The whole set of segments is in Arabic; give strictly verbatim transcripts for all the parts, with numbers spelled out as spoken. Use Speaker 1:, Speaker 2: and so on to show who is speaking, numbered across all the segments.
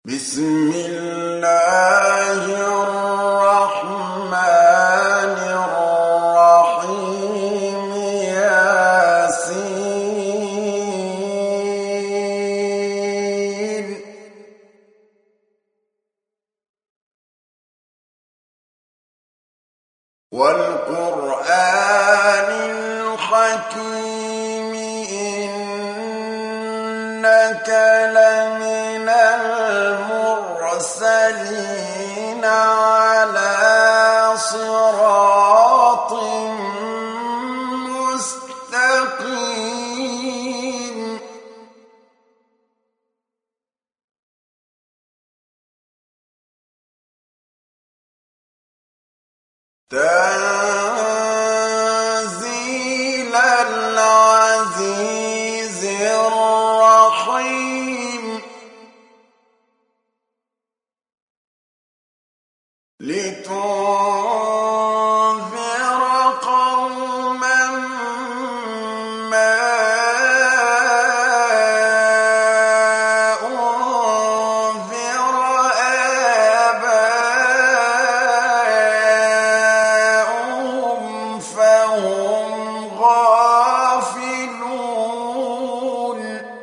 Speaker 1: بسم الله الرحمن الرحيم ياسين والقرآن الحكيم إنك لمن المرسلين على صراط مستقيم تنزيل العزيز الرحيم لتنذر قوما ما أنذر آباؤهم فهم غافلون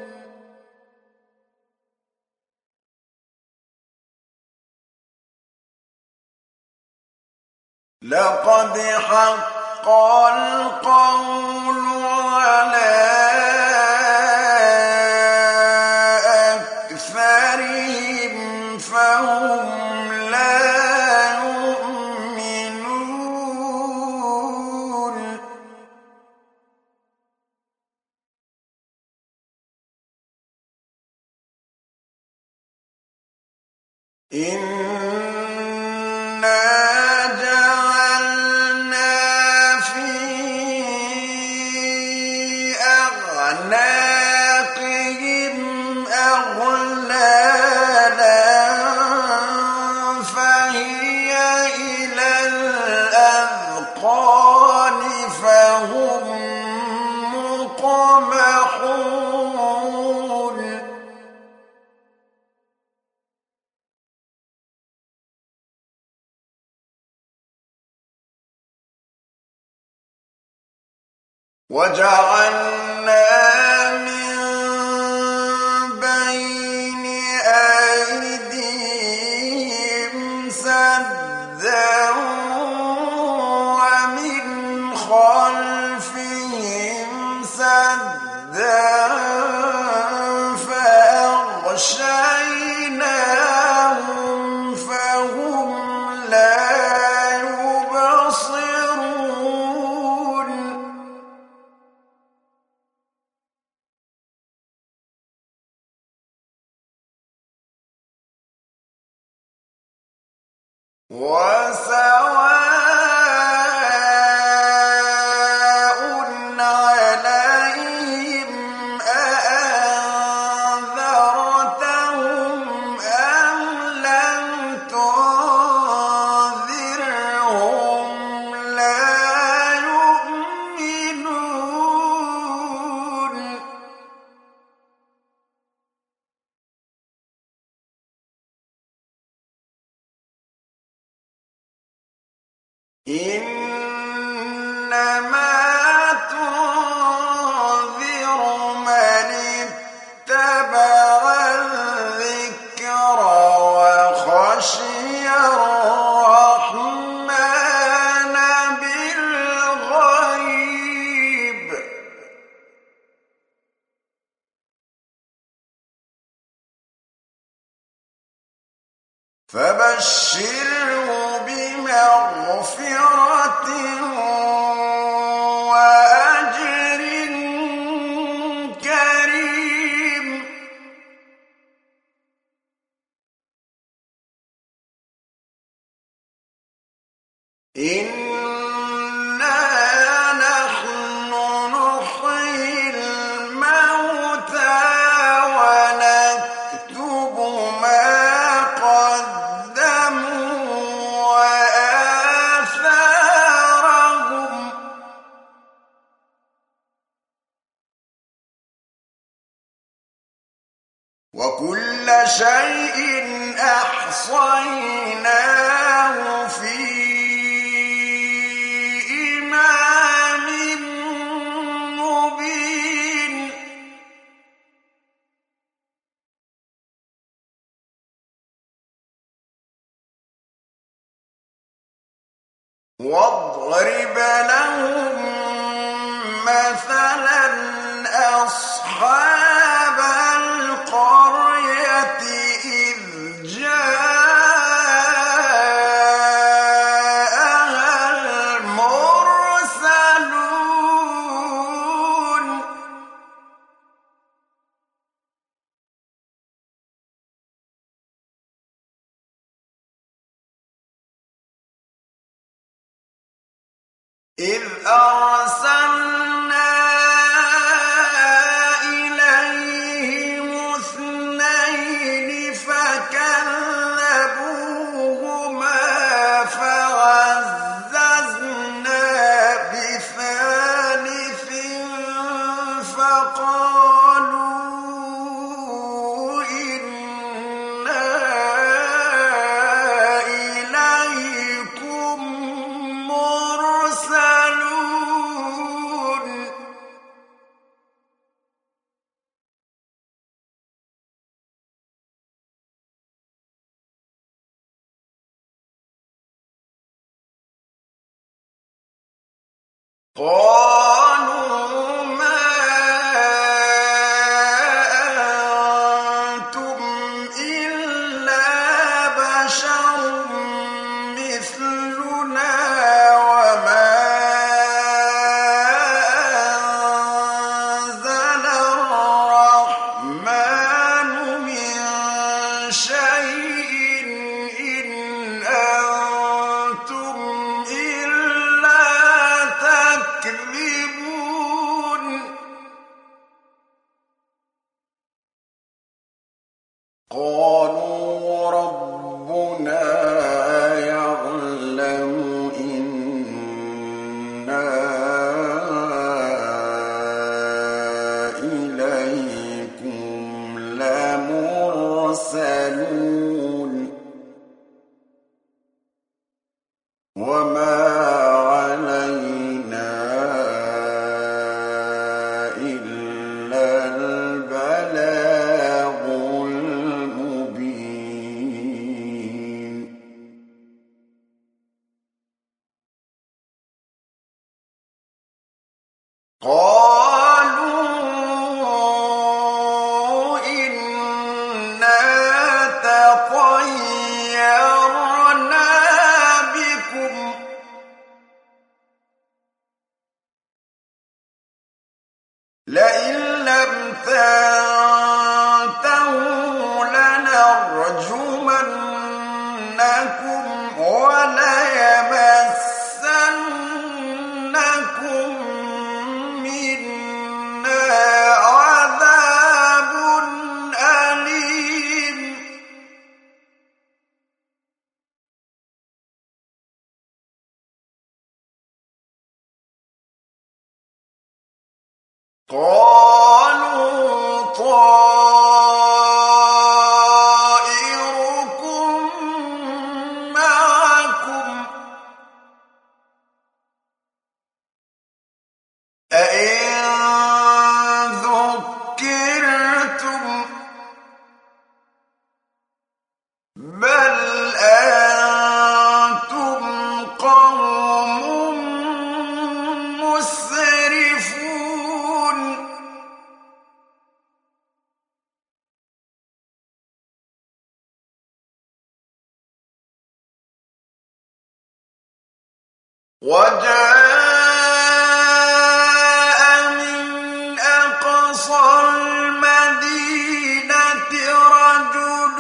Speaker 1: لقد حق القول على أكثرهم فهم لا يؤمنون إنا أعناقهم أغلالا فهي إلى الأذقان فهم مقمحون وجعلنا من بين أيديهم سدا ومن خلفهم سدا فأغشيناهم فهم لا يبصرون وسواء عليهم أأنذرتهم أم لم تنذرهم لا يؤمنون إنما تنذر من اتبع الذكر وخشي الرحمن بالغيب فبشره بمغفرة وأجر كريم إنا نحن نحيي الموتى ونكتب ما قدموا وآثارهم وكل وكل شيء أحصيناه في إمام مبين واضرب لهم مثلا أصحاب القرية إذ جاءها المرسلون إذ أرسلنا إليهم اثنين فكذبوهما فعززنا بثالث فقالوا إنا إليكم مرسلون قالوا ما أنتم إلا بشر مثلنا وما أنزل الرحمن من شيء إن أنتم إلا تكذبون قالوا ربنا يعلم إنا إليكم لمرسلون وما علينا إلا البلاغ المبين قالوا إنا تطيرنا بكم لئن لم تنتهوا لنرجمنكم وليمسنكم منا عذاب أليم قالوا طائركم معكم أئن ذكرتم بل أنتم قوم مسرفون وجاء من أقصى المدينة رجل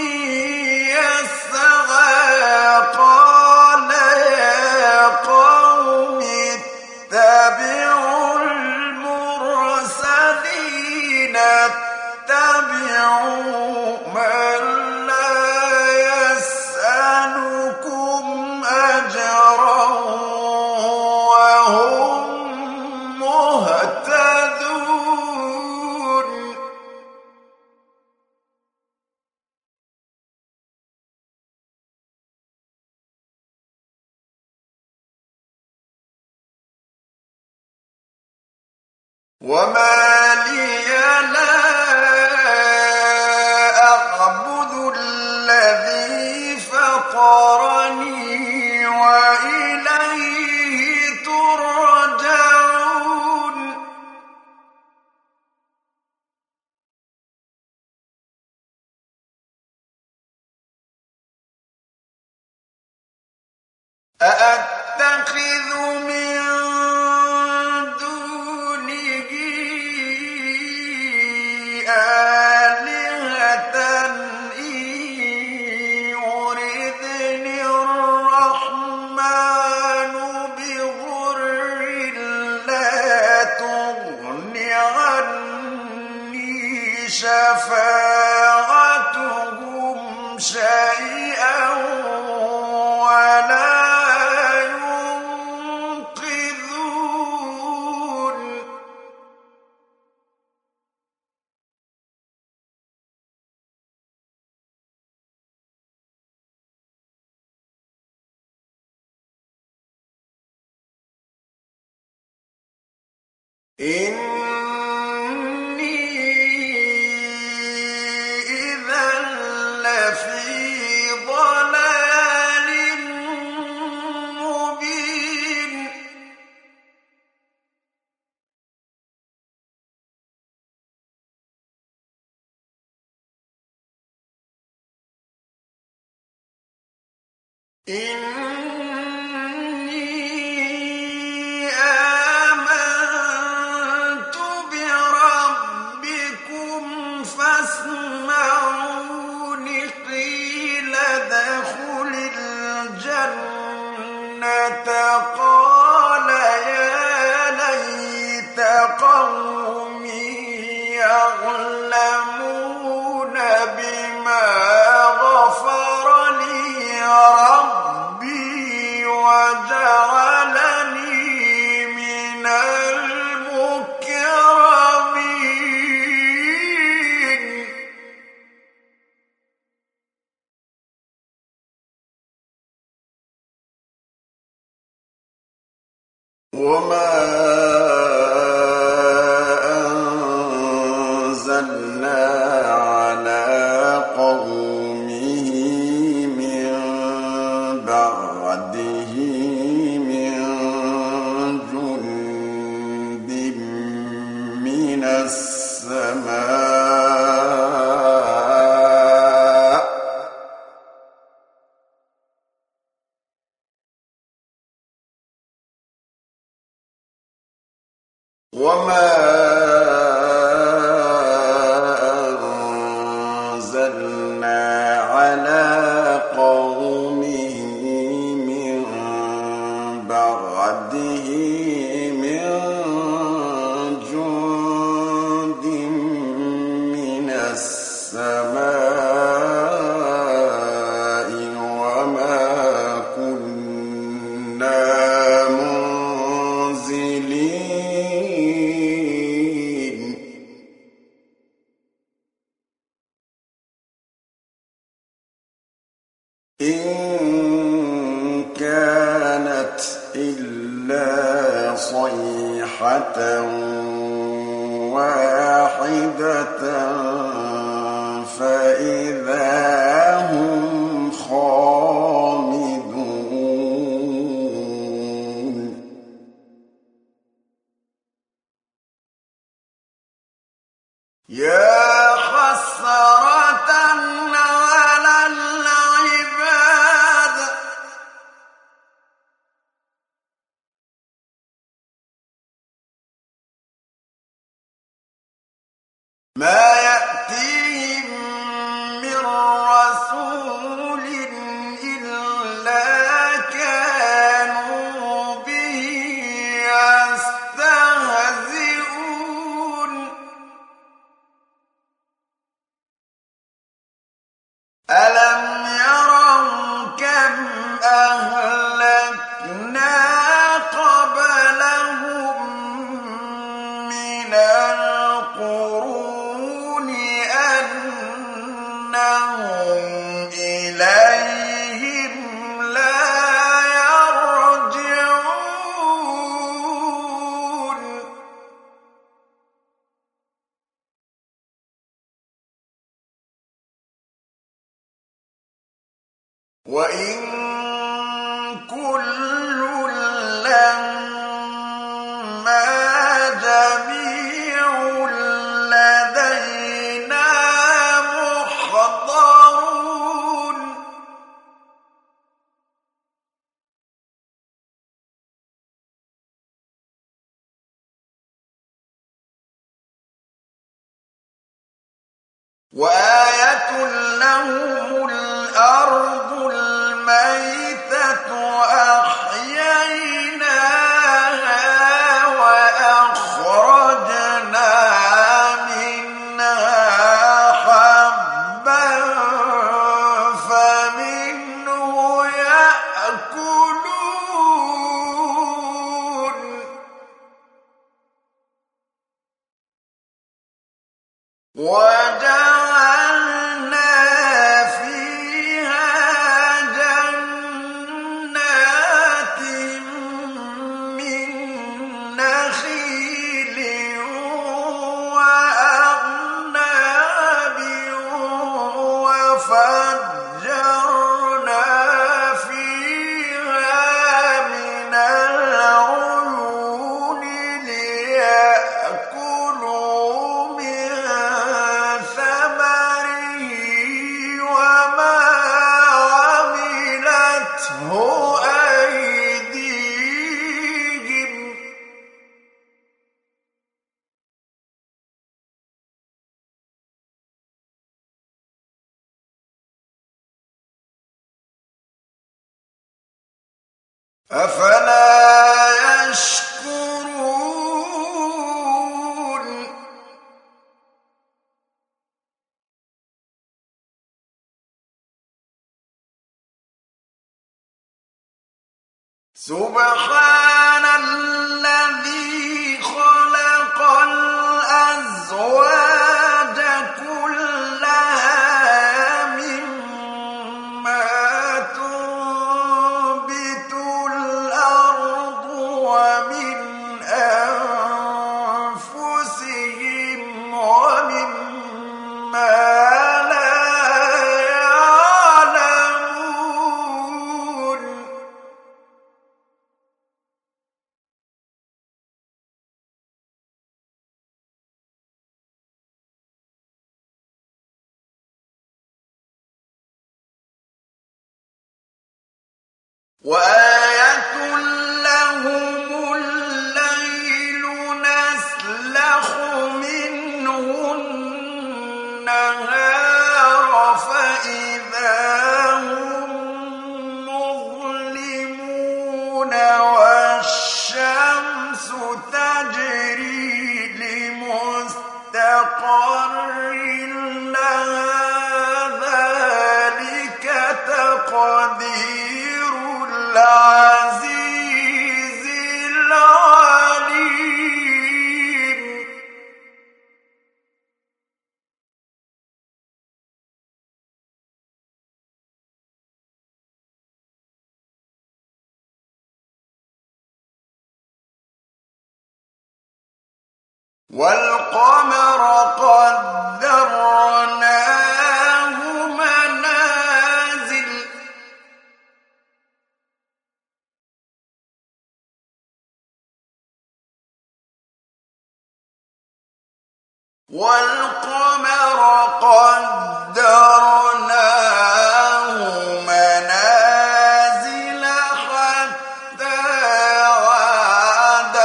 Speaker 1: يسعى قال يا قوم اتبعوا المرسلين اتبعوا من لا يسألكم أجرا وما لي لا أعبد الذي فطرني وإليه ترجعون أأتخذ من دونه آلهة إن يردني الرحمن بضر لا تغن عني شفاعتهم شيئا ولا إني إذا لفي ضلال مبين فاسمعون قيل ادخل الجنة قال يا ليت قومي يعلمون بما غفر لي ربي وجعلني من المكرمين وما أنزلنا على قومه من بعده من جند من السماء وما أنزلنا على قومه من بعده من جند من السماء وما كنا منزلين إن كانت إلا صيحة واحدة فإذا هم خامدون يا حسرة على العباد ما يأتيهم من رسول إلا كانوا به يستهزئون ألم يروا كم أهلكنا قبلهم من القرون أنهم إليهم لا يرجعون وإن كل لما جميع لدينا محضرون وآية لهم الأرض الميتة أحييناها وأخرجنا منها حبا فمنه يأكلون وجعلنا فيها جنات من نخيل وأعناب وفجرنا فيها من العيون ليأكلوا من ثمره وما عملته أيديهم أفلا يشكرون سبحان الذي خلق الأزواج كلها مما تنبت الأرض ومن أنفسهم ومما لا يعلمون وآية لهم الليل نسلخ منه النهار فإذا هم مظلمون والشمس تجري لمستقر لها ذلك تقدير العزيز العليم والقمر قدرناه منازل والقمر قدرناه منازل حتى عاد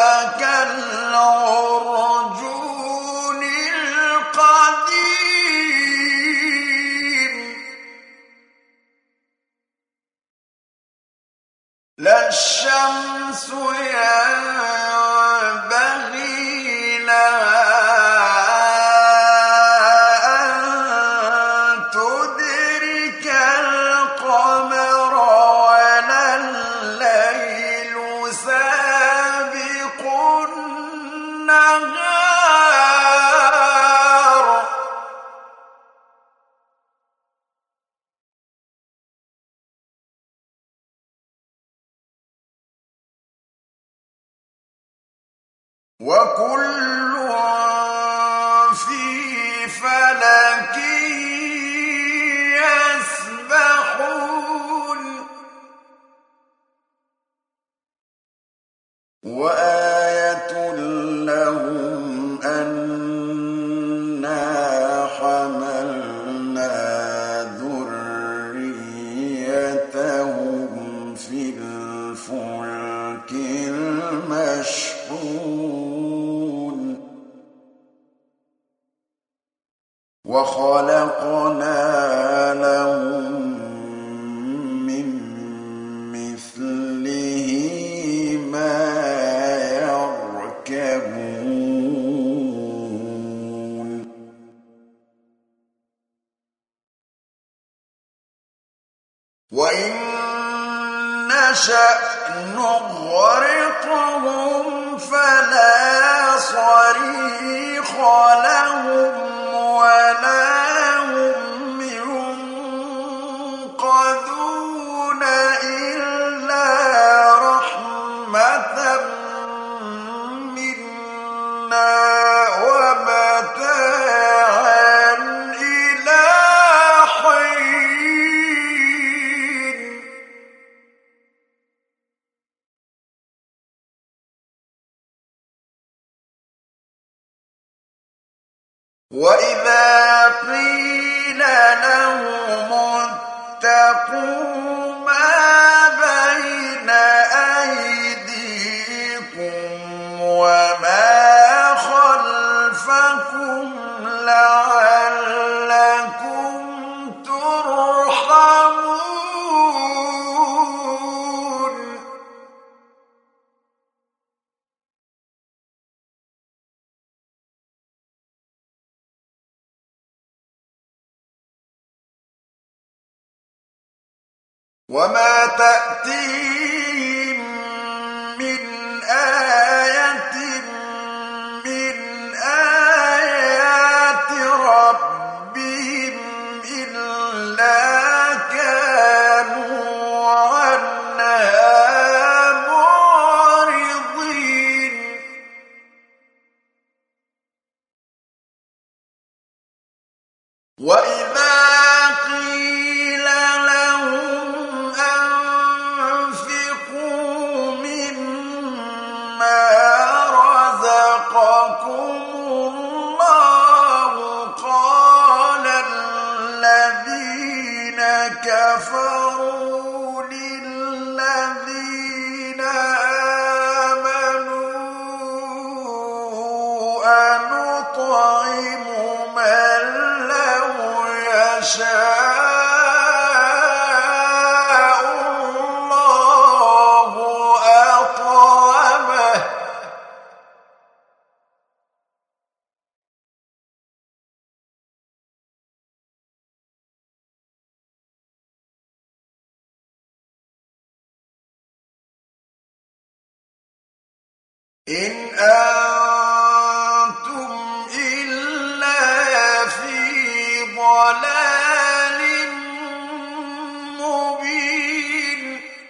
Speaker 1: كالعرجون القديم لا الشمس ينبغي لها وكل في فلك يسبحون وإن نشأ نغرقهم فلا صريخ لهم ولا هم ينقذون إلا رحمة منا ومتاعا إلى حين. وإذا قيل لهم اتقوا ما بين أيديكم وما خلفكم لعلكم ترحمون وما تأتيهم من آية من آيات ربهم إلا كانوا عنها معرضين. وإذا قيل لهم أنفقوا مما رزقكم الله قال الذين كفروا للذين آمنوا أنطعم من لو يشاء الله أطعمه إن أنتم إلا في ضلال مبين.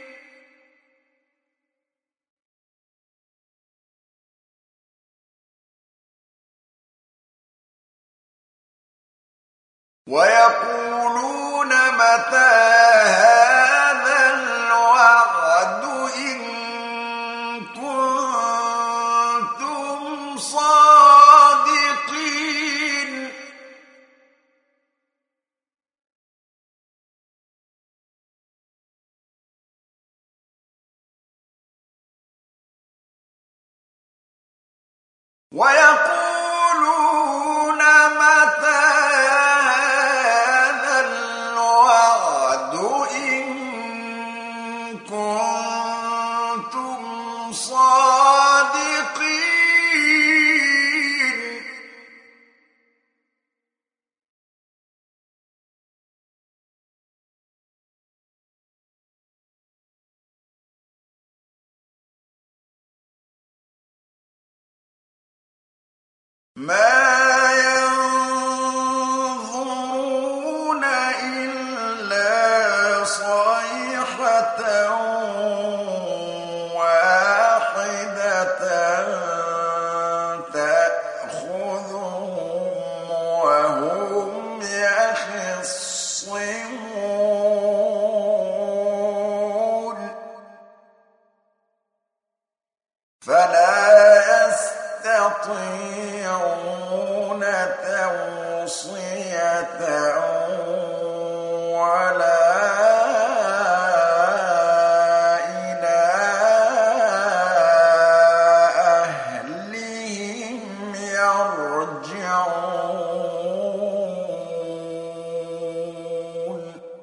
Speaker 1: ويقولون متى هذا الوعد إن كنتم صادقين. ويقولون متى هذا الوعد إن كنتم صادقين. ما ينظرون إلا صيحة واحدة تأخذهم وهم يخصمون فلا يستطيعون توصية ولا إلى أهلهم يرجعون.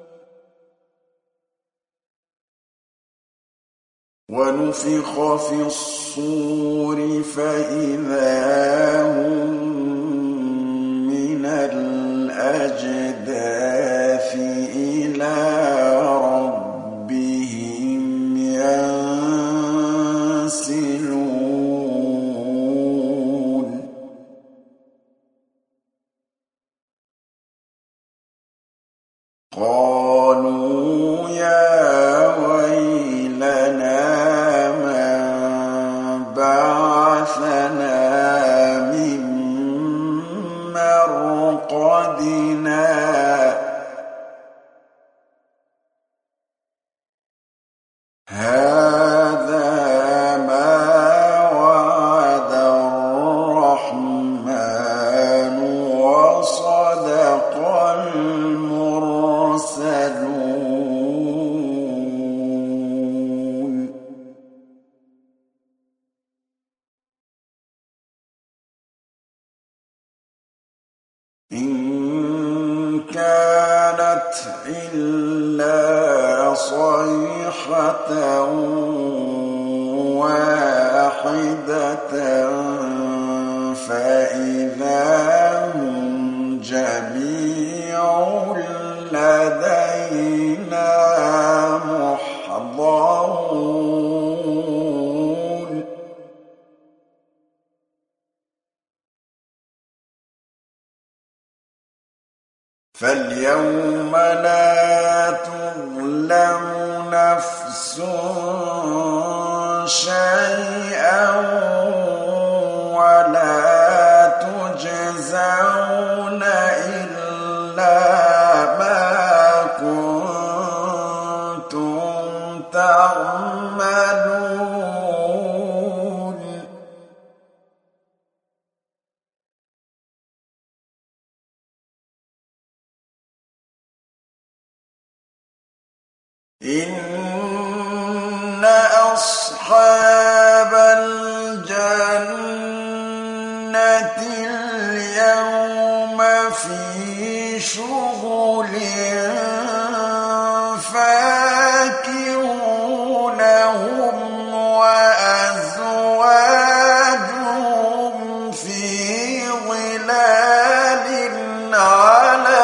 Speaker 1: ونفخ في الصور فإذا هم من الأجداث إلى ربهم قالوا يا ويلنا من بعثنا من مرقدنا هذا ما وعد الرحمن وصدق المرسلون إن كانت إلا صيحة واحدة فإذا هم جميع لدينا محضرون فاليوم لا تظلم نفس شيئا ولا تجزون إلا ما كنتم تعملون إن أصحاب الجنة اليوم في شغل فاكهون هم وأزواجهم في ظلال على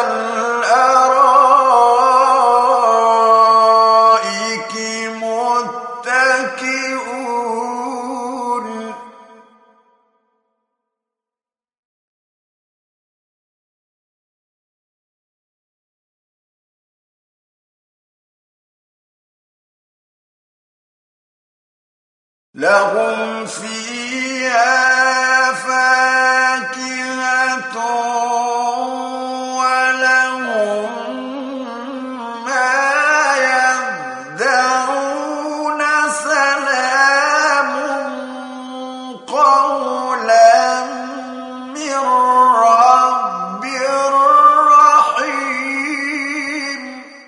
Speaker 1: الأرائك متكئون لهم فيها فاكهة ولهم ما يدعون سلام قولا من رب رحيم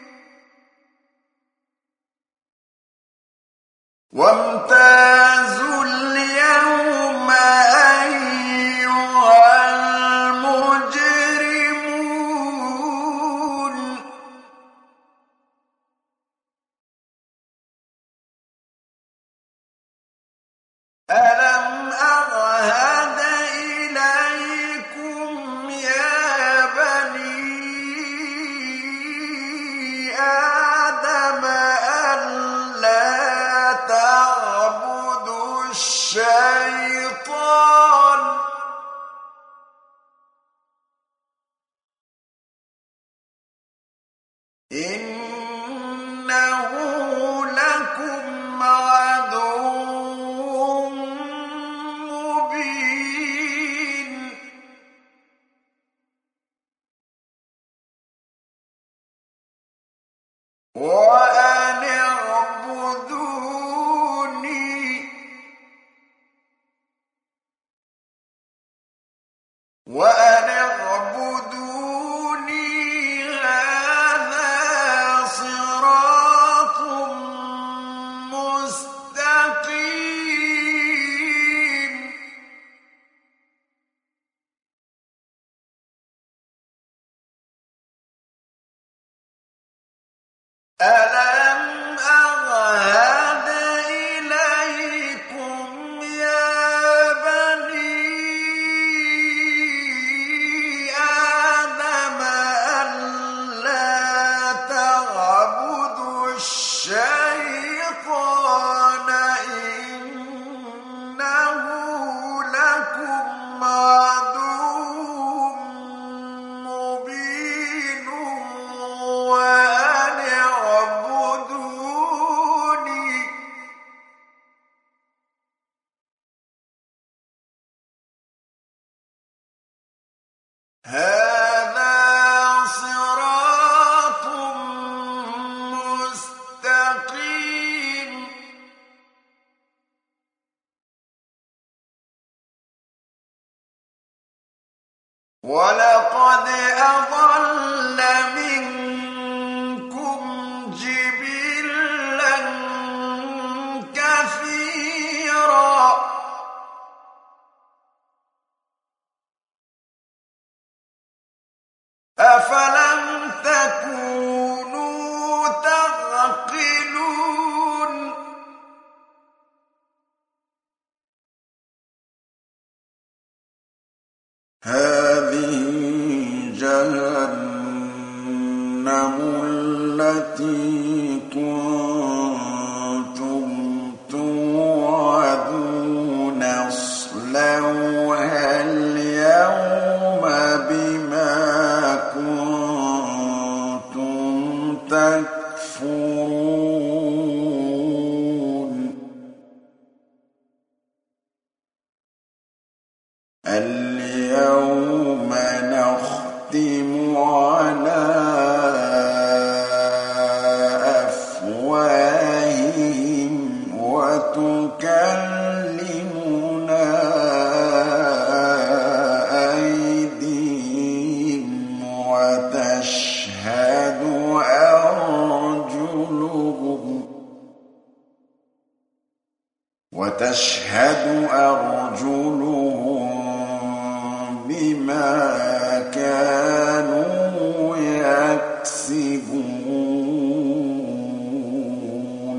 Speaker 1: وامتازوا اليوم أيها المجرمون ألم أعهد إليكم يا بني آدم ألا تعبدوا الشيطان إنه لكم عدو مبين وأن اعبدوني وأن اعبدوني هذا صراط مستقيم ألم أعهد إليكم يا بني آدم ألا تعبدوا الشيطان إنه لكم عدو مبين التي كنتم توعدون اصلوها اليوم بما كنتم تكفرون اليوم نختم على أفواههم وتكلمنا أيديهم وتشهد أرجلهم وتشهد أرجلهم بما كانوا يكسبون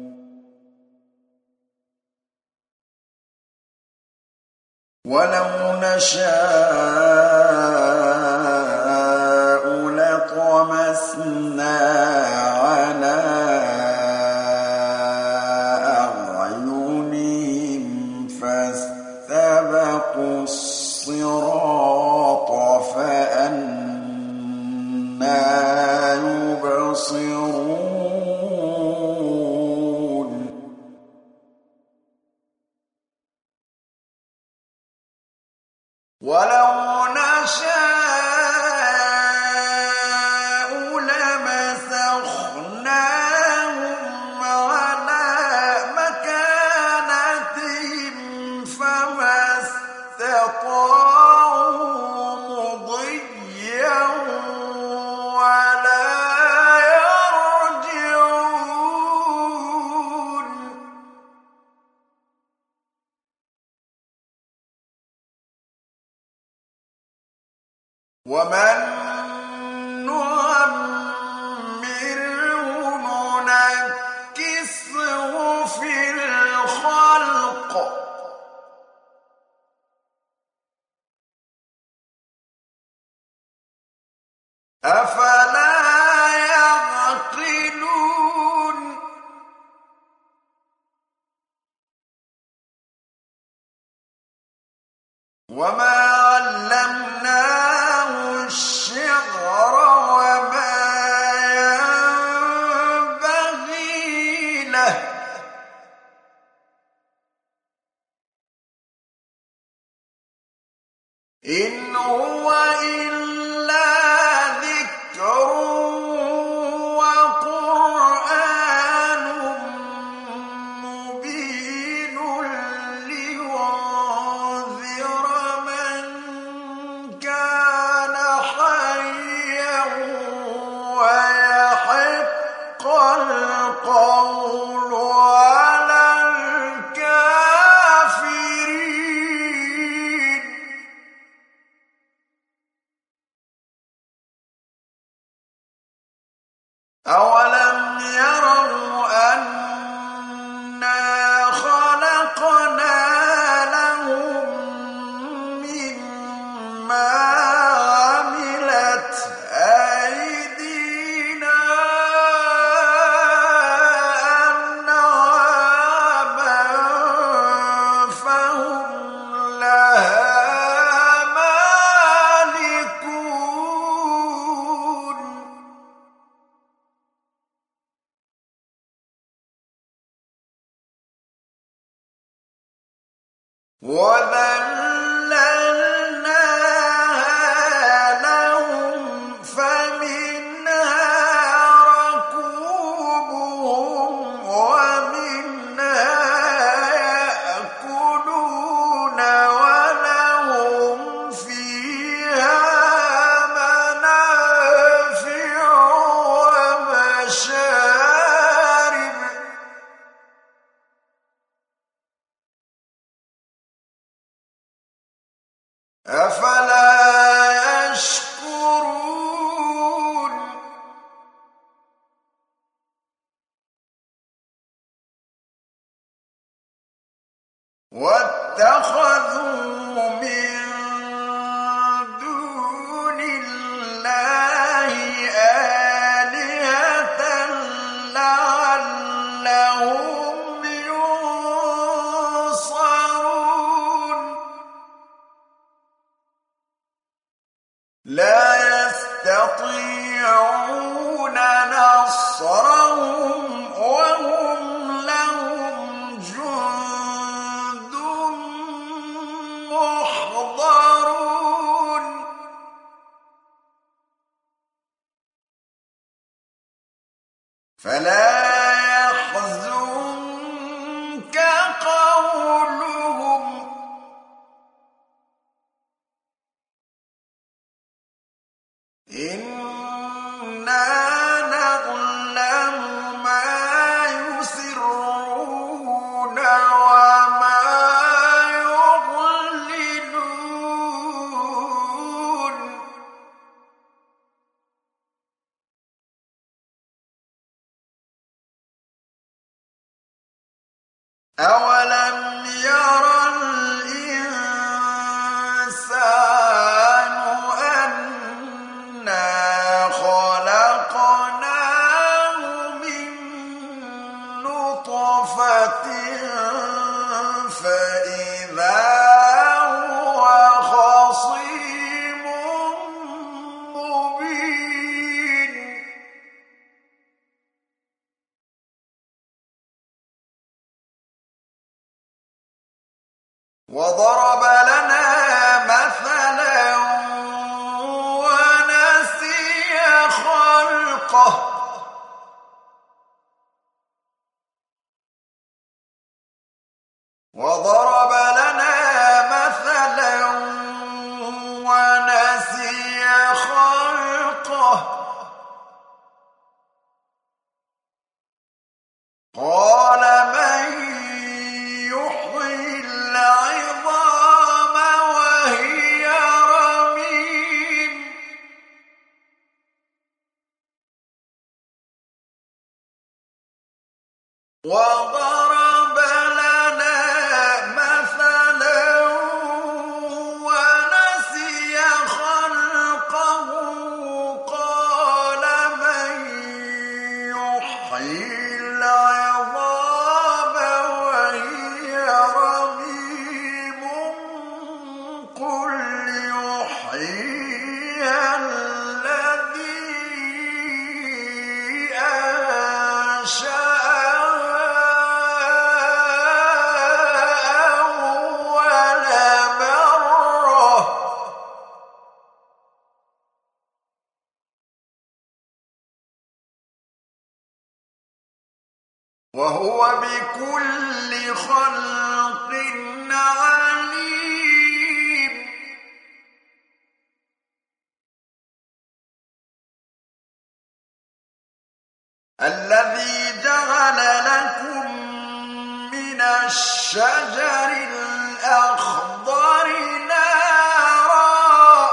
Speaker 1: ولو نشاء لطمسنا على أعينهم فاستبقوا الصراط فأنى يبصرون ولو نشاء لمسخناهم على مكانتهم فما استطاعوا مضيا ولا يرجعون ومن نعمره ننكسه في الخلق أفلا يعقلون وما علمناه الشعر وما ينبغي له إن هو إلا ذكر وقرآن مبين لينذر من كان حيا ويحق القول على الكافرين أولم يروا أنا خلقنا لهم مما عملت أيدينا أنعاما فهم لها مالكون وذللناها لهم فمنها ركوبهم ومنها يأكلون ولهم فيها منافع ومشارب أفلا يشكرون واتخذوا من دون الله فلا يحزنك قولهم إنا نعلم ما يسرون وما يعلنون أولم ير الإنسان أنا خلقناه من نطفة فإذا هو خصيم مبين وضرب لنا مثلا ونسي خلقه وضرب لنا مثلا ونسي خلقه قال من يحيي العظام وهي رميم وضرب لنا مثلا ونسي خلقه قال من يحيي العظام وهي رميم قل يحييها الذي أنشأها أول مرة وهو بكل خلق عليم الذي جعل لكم من الشجر الأخضر نارا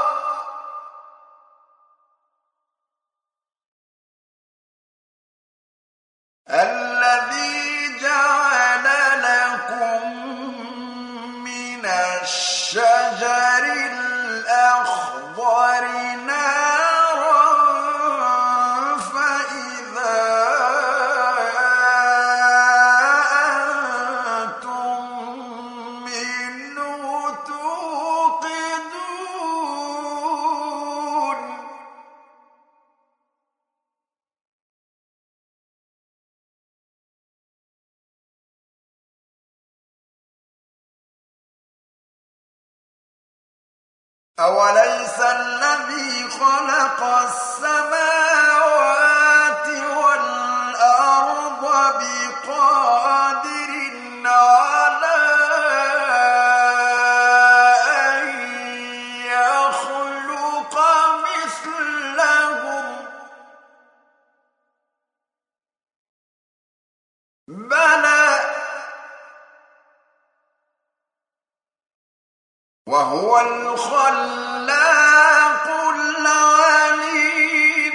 Speaker 1: الذي جعل لكم من الشجر الأخضر نارا فإذا أنتم منه توقدون أوليس الذي خلق السماوات والأرض بقادر على أن يخلق مثلهم بلى وهو الخلاق العليم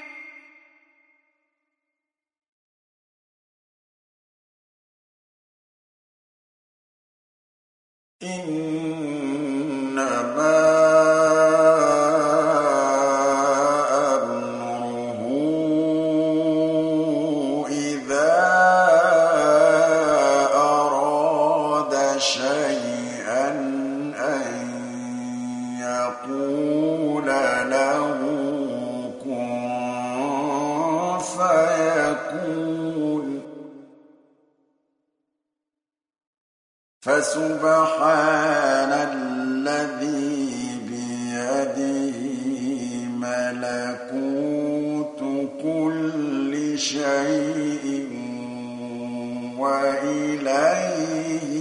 Speaker 1: إنما أمره إذا أراد شيئا أن يقول له كن فيكون فسبحان الذي بيده ملكوت كل شيء وإليه